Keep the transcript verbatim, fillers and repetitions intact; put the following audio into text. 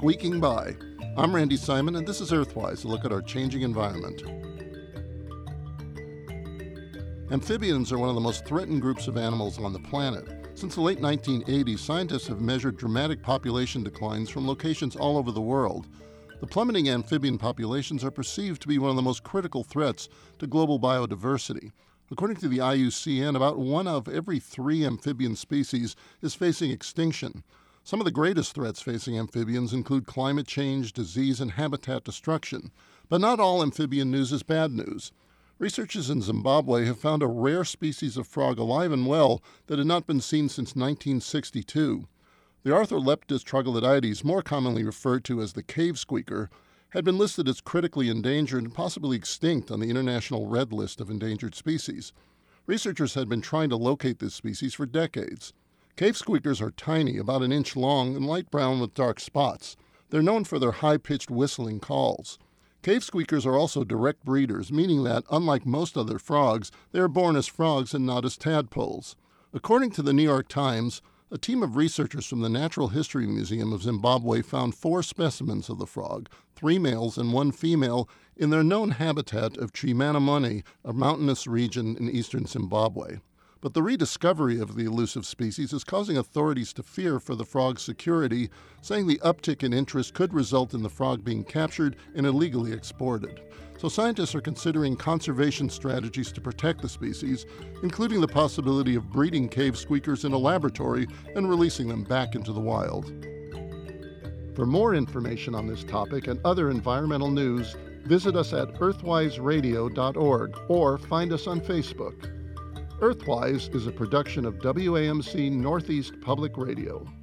squeaking by. I'm Randy Simon, and this is Earthwise, a look at our changing environment. Amphibians are one of the most threatened groups of animals on the planet. Since the late nineteen eighties, scientists have measured dramatic population declines from locations all over the world. The plummeting amphibian populations are perceived to be one of the most critical threats to global biodiversity. According to the I U C N, about one of every three amphibian species is facing extinction. Some of the greatest threats facing amphibians include climate change, disease, and habitat destruction. But not all amphibian news is bad news. Researchers in Zimbabwe have found a rare species of frog alive and well that had not been seen since nineteen sixty-two. The Arthroleptis troglodytes, more commonly referred to as the cave squeaker, had been listed as critically endangered and possibly extinct on the International Red List of Endangered Species. Researchers had been trying to locate this species for decades. Cave squeakers are tiny, about an inch long, and light brown with dark spots. They're known for their high-pitched whistling calls. Cave squeakers are also direct breeders, meaning that, unlike most other frogs, they are born as frogs and not as tadpoles. According to the New York Times, a team of researchers from the Natural History Museum of Zimbabwe found four specimens of the frog, three males and one female, in their known habitat of Chimanimani, a mountainous region in eastern Zimbabwe. But the rediscovery of the elusive species is causing authorities to fear for the frog's security, saying the uptick in interest could result in the frog being captured and illegally exported. So scientists are considering conservation strategies to protect the species, including the possibility of breeding cave squeakers in a laboratory and releasing them back into the wild. For more information on this topic and other environmental news, visit us at earthwise radio dot org or find us on Facebook. Earthwise is a production of W A M C Northeast Public Radio.